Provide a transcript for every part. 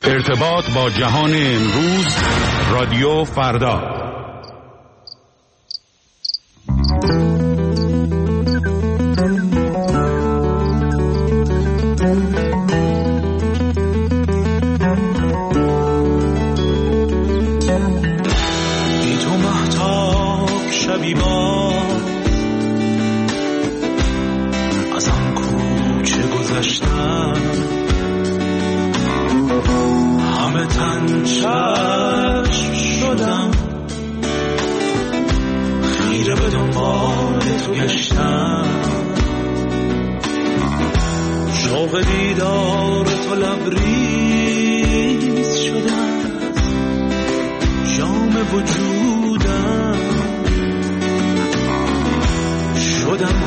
ارتباط با جهان امروز، رادیو فردا. بی تو مهتاب شبی با از آن کوچه گذشتم، همه تن چشم شدم، خیره به دنبال تو گشتم، شوق دیدار تو لبریز شدم، جام وجودم شدم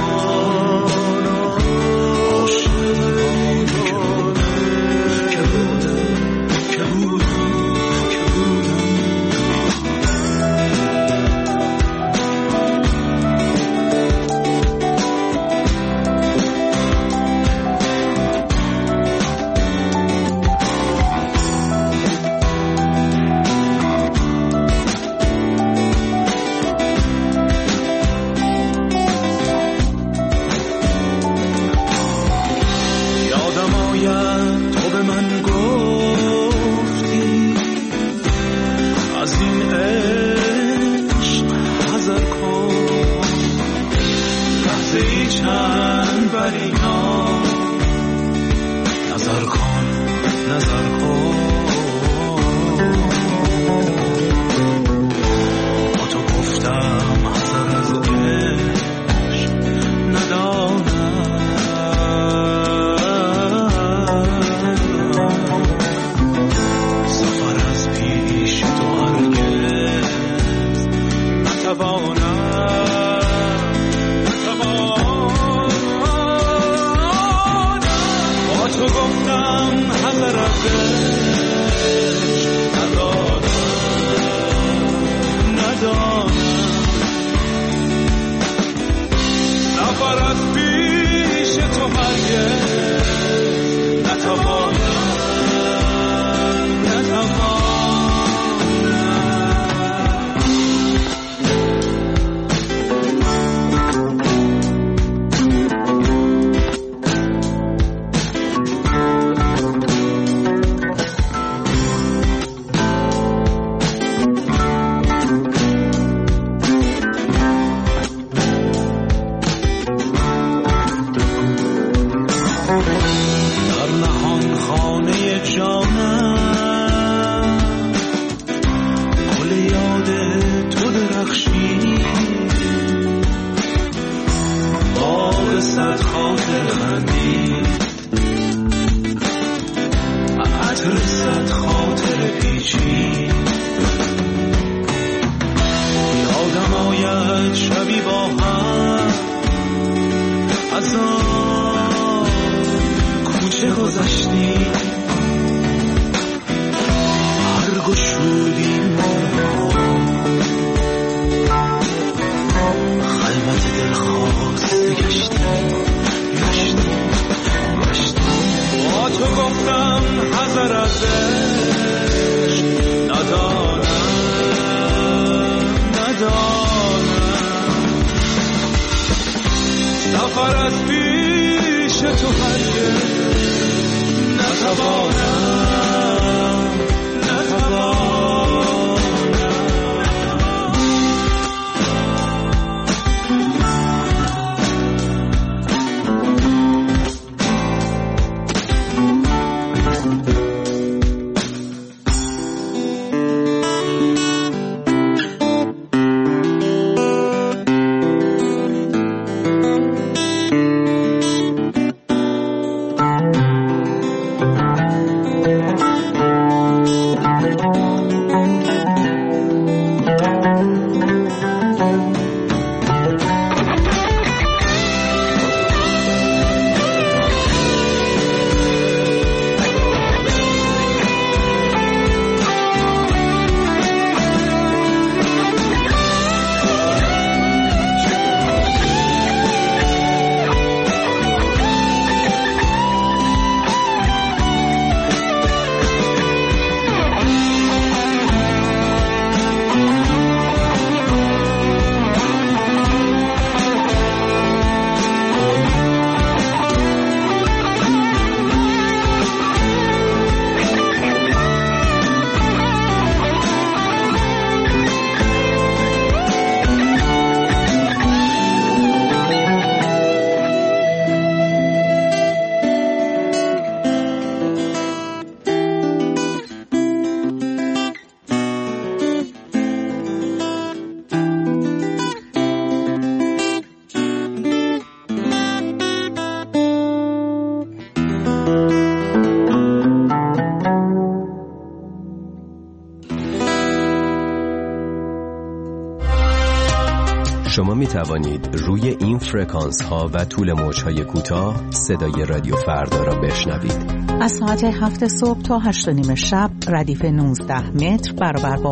شما می توانید روی این فرکانس ها و طول موج های کوتاه صدای رادیو فردا را بشنوید. از ساعت 7 صبح تا 8:30 شب ردیف 19 متر برابر با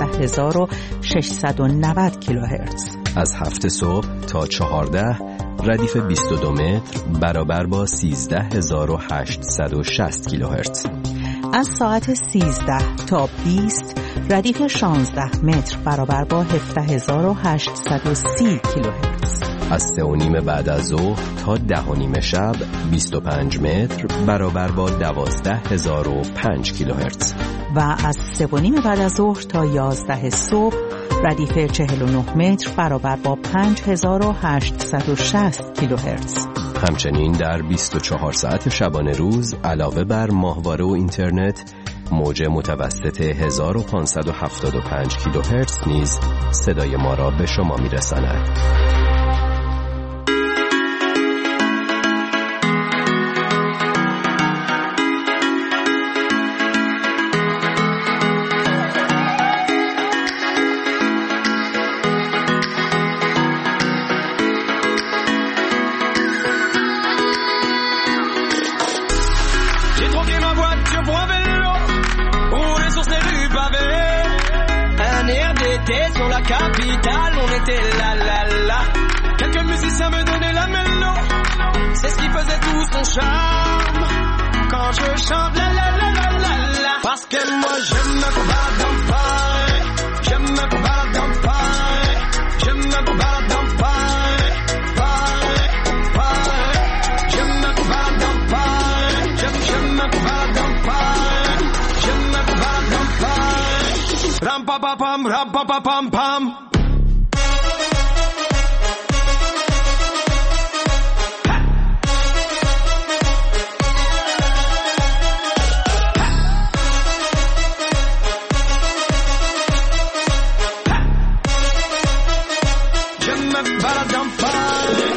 15690 کیلوهرتز. از 7 صبح تا 14 ردیف 22 متر برابر با 13860 کیلوهرتز. از ساعت 13 تا 20 ردیف 16 متر برابر با 17830 کیلوهرتز. از 3:30 بعد از ظهر تا 10:30 شب 25 متر برابر با 12005 کیلوهرتز. و از 3:30 بعد از ظهر تا 11 صبح ردیف 49 متر برابر با 5860 کیلوهرتز. همچنین در 24 ساعت شبانه روز علاوه بر ماهواره و اینترنت، موج متوسط 1575 کیلوهرتز نیز صدای ما را به شما میرساند. Sur la capitale, on était là, là, là. Quelques musiciens me donnaient la mélo. C'est ce qui faisait tout son charme. Quand je chante la, la, la, la, la, la. Parce que moi je me balade dans Paris. Je me balade dans Paris. Je me balade dans Paris. Paris, Paris. Je me balade dans Paris. Je me balade dans Paris. Je me balade dans Paris. Ram pa pa pam, ram pa pa pam pam. Je me balade dans Paris.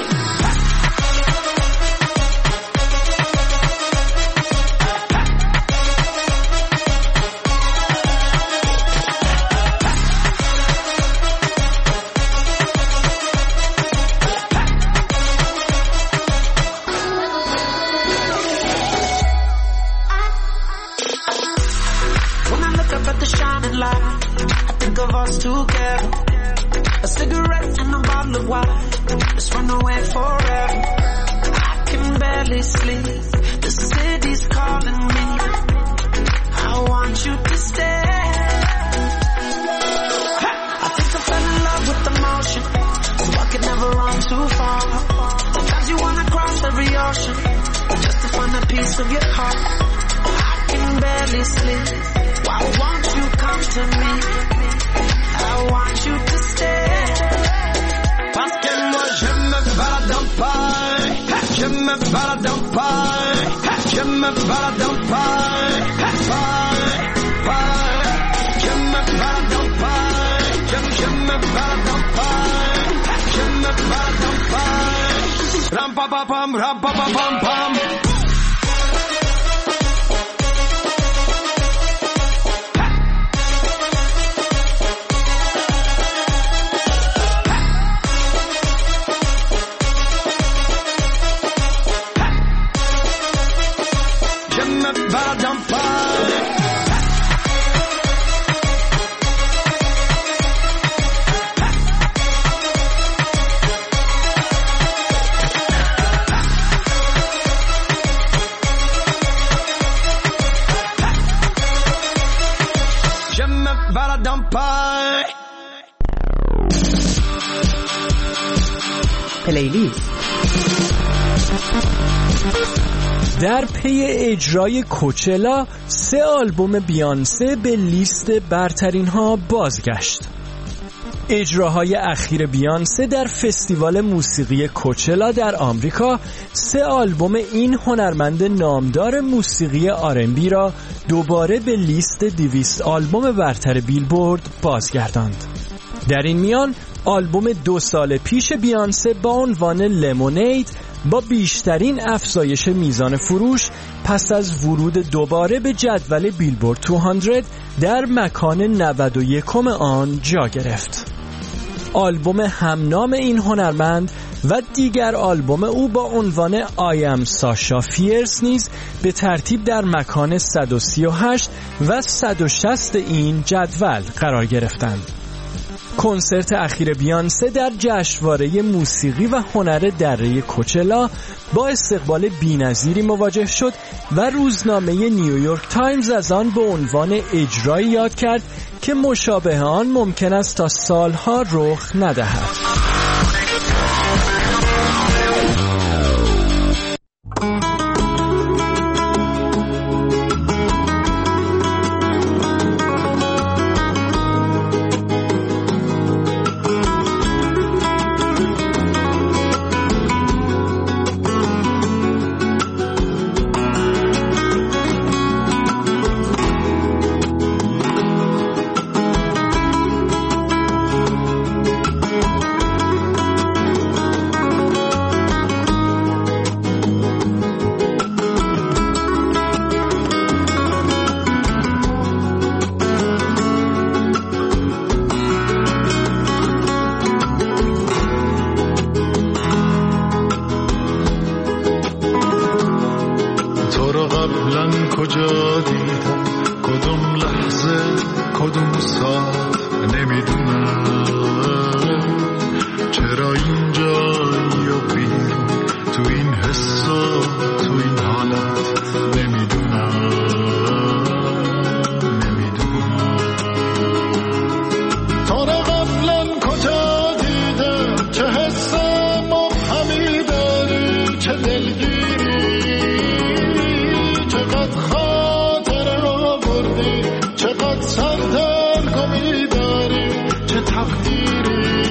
Together, a cigarette and a bottle of wine. Let's run away forever. I can barely sleep. The city's calling me. I want you to stay. I think I fell in love with emotion, so I could never run too far. Sometimes you wanna cross every ocean just to find a piece of your heart. I can barely sleep. Why won't you come to me? I want you to stay. Parce que moi je me balade dans Paris. Je me balade dans Paris. Je me balade dans Paris. Paris, Paris. Je me balade dans Paris. Je me balade dans Paris. Je me balade dans Paris. Ram pa pa pam, ram pa pa pam pam. پلیلیست. در پی اجرای کوچلا 3 آلبوم بیانسه به لیست برترین ها بازگشت. اجراهای اخیر بیانسه در فستیوال موسیقی کوچلا در آمریکا 3 آلبوم این هنرمند نامدار موسیقی آرنبی را دوباره به لیست 200 آلبوم برتر بیلبورد بازگرداند. در این میان آلبوم 2 سال پیش بیانسه با عنوان لمونید با بیشترین افزایش میزان فروش پس از ورود دوباره به جدول بیلبورد 200 در مکان 91 آن جا گرفت. آلبوم همنام این هنرمند و دیگر آلبوم او با عنوان I am Sasha Fierce نیز به ترتیب در مکان 138 و 160 این جدول قرار گرفتند. کنسرت اخیر بیانسه در جشنواره موسیقی و هنر دره کوچلا با استقبال بی‌نظیری مواجه شد و روزنامه نیویورک تایمز از آن به عنوان اجرایی یاد کرد که مشابه آن ممکن است تا سالها رخ ندهد. کجا دیدم کدوم لحظه کدوم ساعت نمیدونم چرا اینجایی و بیرون تو این حس و تو این حالت نمیدونم تو رو قبلا کجا دیدم چه حس مبهمی داری چه دلگیری چقدر خاطر آوردی چقدر سردر گمی داری چه تقدیری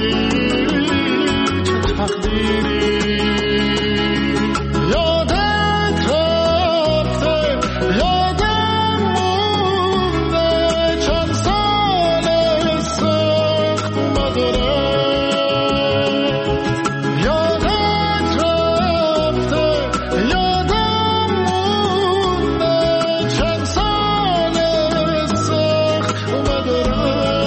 یادت رفته یادم مونده چند سال سخت اومده یادت رفته یادم مونده چند سال سخت اومده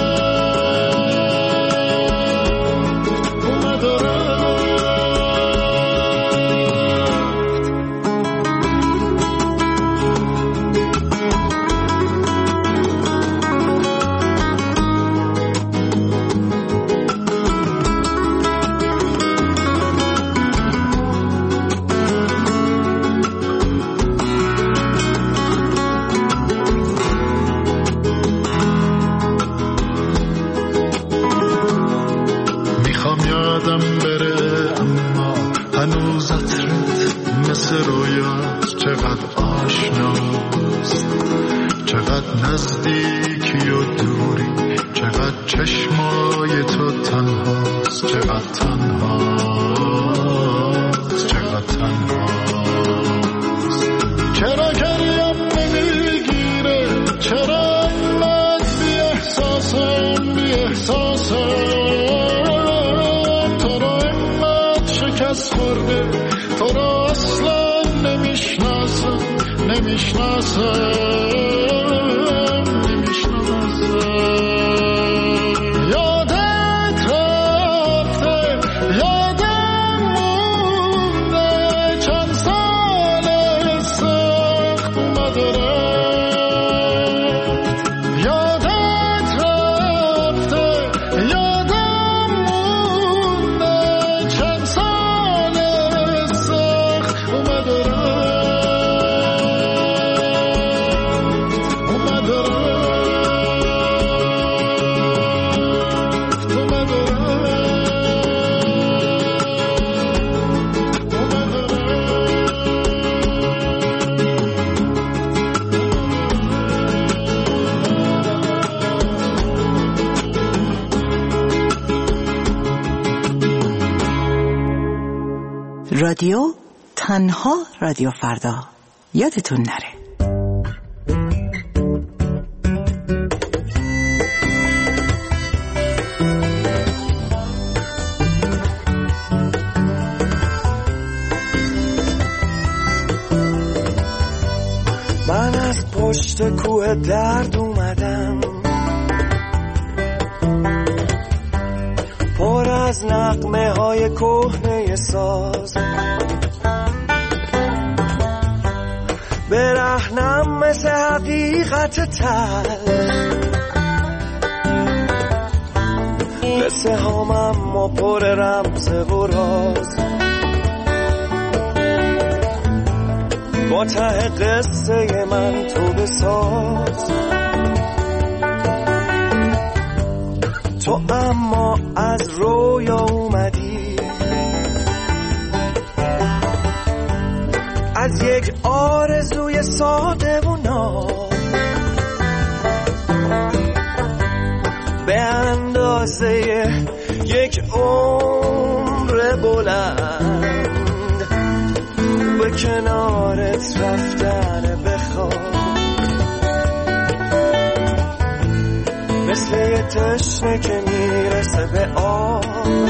یادم بره اما هنوز عطرت مثل رویاست چقدر آشناست چقدر نزدیکی و دوری چقدر چشمای تو تنهاست چقدر تنهاست چرا گریم نمیگیره چرا انقدر بی احساسم شکست خورده تو را اصلا نمیشناسم یادت رفته یادم مونده چند سال سخت اومده یادت رفته یادم مونده چند سال سخت اومده رادیو تنها رادیو فردا یادتون نره. من از پشت کوه درد اومدم از نغمه های کهنه ساز، برهنم مثل حقیقت تلخ، قصه هام اما پر رمز و راز، با ته قصه من تو بساز. تو اما از رویا اومدی، از یک آرزوی ساده و ناب، به اندازه یک عمر بلند به کنارت رفتن بخواب، مثل یه تشنه که میرسه به آب.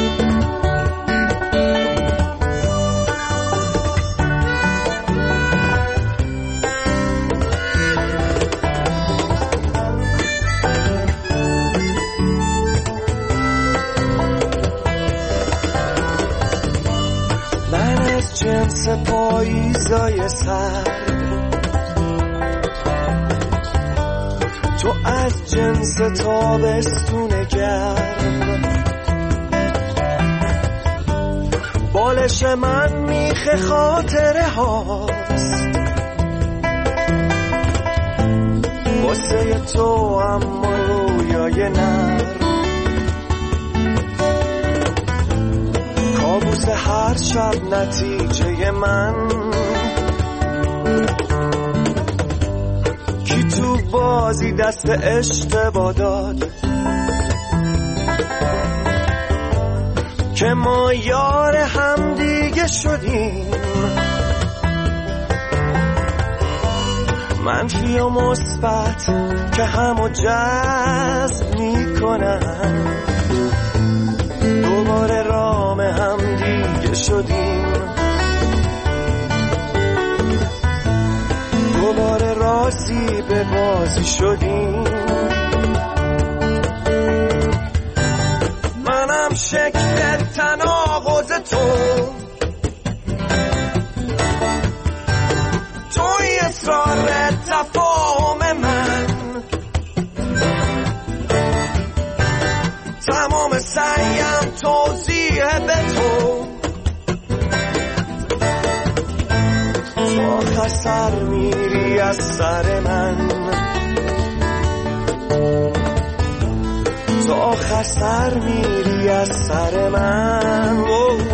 من از جنس پاییزای سرد، تو از جنس تابستون گرم، بالش من میخ خاطره هاست، واسه تو اما رویای نرم، کابوس هر شب نتیجه من، کی تو بازی دست اشتباه داد که ما یار هم دیگه شدیم، منفی و مثبت که همو جذب میکنن، دوباره رام هم دیگه شدیم، دوباره راضی به بازی شدیم. منم شکل تناقض توی اصرار تفاهم من، تمام سعیم توضیح به تو آخر سر میری از سر من، تو آخر سر میری از سر من.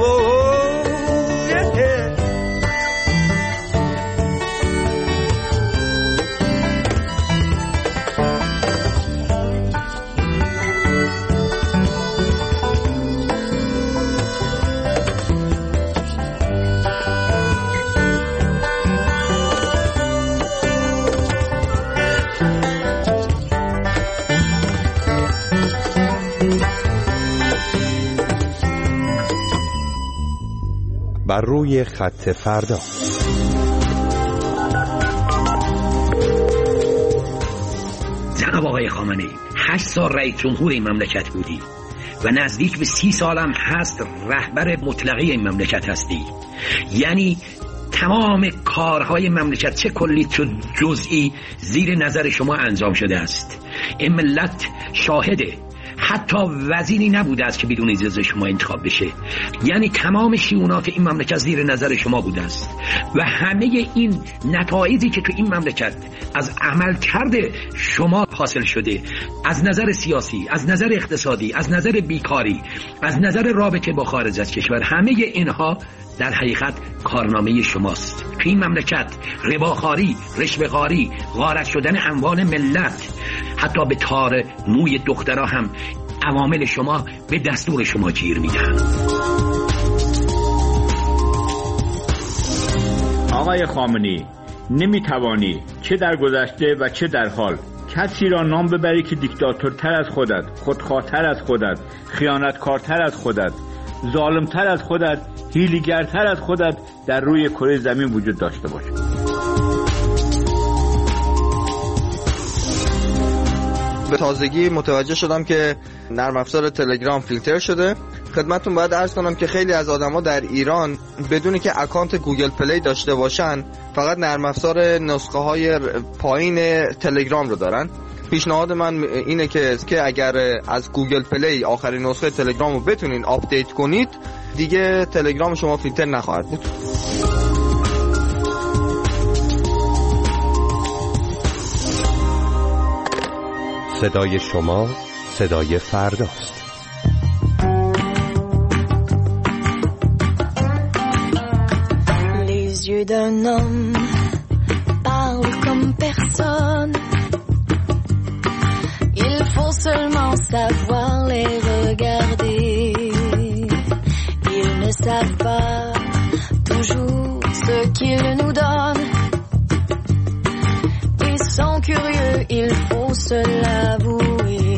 بر روی خط فردا. جناب آقای خامنه‌ای 8 سال رئیس جمهور این مملکت بودی و نزدیک به 30 سالم هست رهبر مطلقه این مملکت هستی، یعنی تمام کارهای مملکت چه کلی چه جزئی زیر نظر شما انجام شده است. این ملت شاهده، حتی وزیری نبوده است که بدون اجازه شما انتخاب بشه، یعنی تمام شئونات این مملکت زیر نظر شما بوده است و همه این نتایجی که تو این مملکت از عمل کرده شما حاصل شده، از نظر سیاسی، از نظر اقتصادی، از نظر بیکاری، از نظر رابطه با خارج از کشور، همه اینها در حقیقت کارنامه شماست. تو این مملکت رباخواری، رشوه‌خواری، غارت شدن اموال ملت، حتی به تار موی دخترها هم عوامل شما به دستور شما گیر میدن. آقای خامنه‌ای، نمیتوانی چه در گذشته و چه در حال کسی را نام ببری که دیکتاتورتر از خودت، خودخواه‌تر از خودت، خیانتکارتر از خودت، ظالمتر از خودت، حیله‌گرتر از خودت در روی کره زمین وجود داشته باشه. به تازگی متوجه شدم که نرم افزار تلگرام فیلتر شده خدمتتون باید عرض کنم که خیلی از آدما در ایران بدون که اکانت گوگل پلی داشته باشن فقط نرم افزار نسخه های پایین تلگرام رو دارن. پیشنهاد من اینه که اگر از گوگل پلی آخرین نسخه تلگرام رو بتونین آپدیت کنید دیگه تلگرام شما فیلتر نخواهد بود. صدای شما صدای فرداست. Les yeux d'un homme parlent comme personne. Il faut seulement savoir les regarder. Ils ne savent pas toujours ce qu'ils nous donnent. Ils sont curieux, il faut se l'avouer.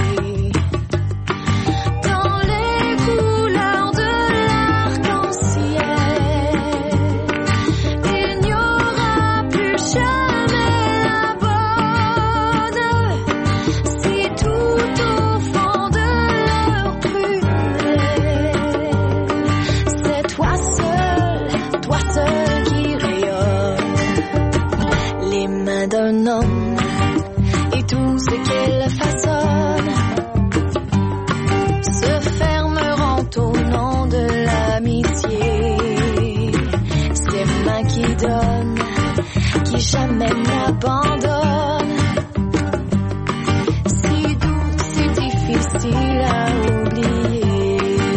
Dans les couleurs de l'arc-en-ciel, il n'y aura plus jamais la bonne. Si tout au fond de leur prunelle, c'est toi seul qui rayonne. Les mains d'un homme et tout ce qu'elle façonne se fermeront au nom de l'amitié. Ces mains qui donnent, qui jamais n'abandonnent. Si doux, si difficile à oublier.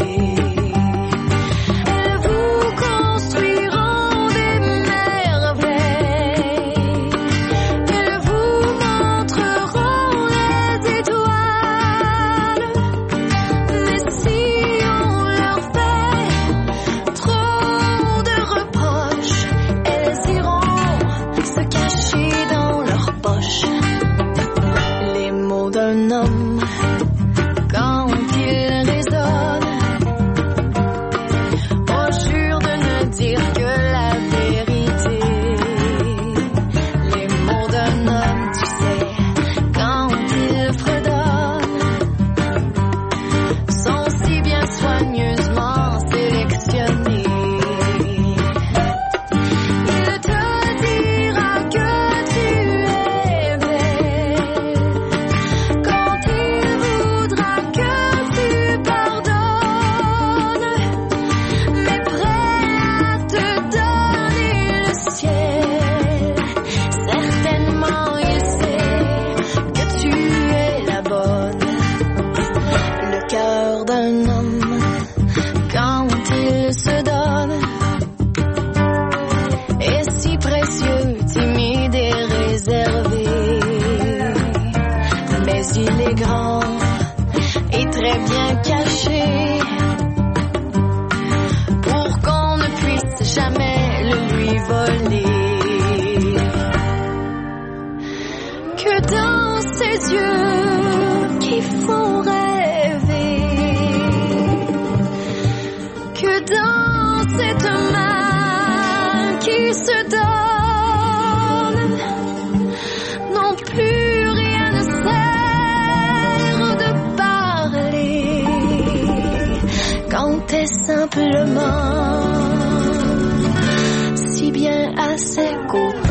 Elles vous construiront des merveilles. Elles vous montreront les étoiles. Mais si on leur fait trop de reproches, elles iront se cacher dans leur poche. Les mots d'un homme, quand ils résonnent, on jure de ne dire que la vérité. Les mots d'un homme, tu sais, quand ils fredonnent, sont si bien soigneusement sélectionnés. Il te dira que tu es belle quand il voudra que tu pardonnes, mais prêt à te donner le ciel. Certainement il sait que tu es la bonne. Le cœur d'un homme, quand il se donne, est si précieux, timide et réservé. Mais il est grand et très bien caché pour qu'on ne puisse jamais le lui voler. Que dans ses yeux qui font rêver, que dans cette main qui se donne, non plus rien ne sert de parler quand t'es simplement si bien à ses côtés.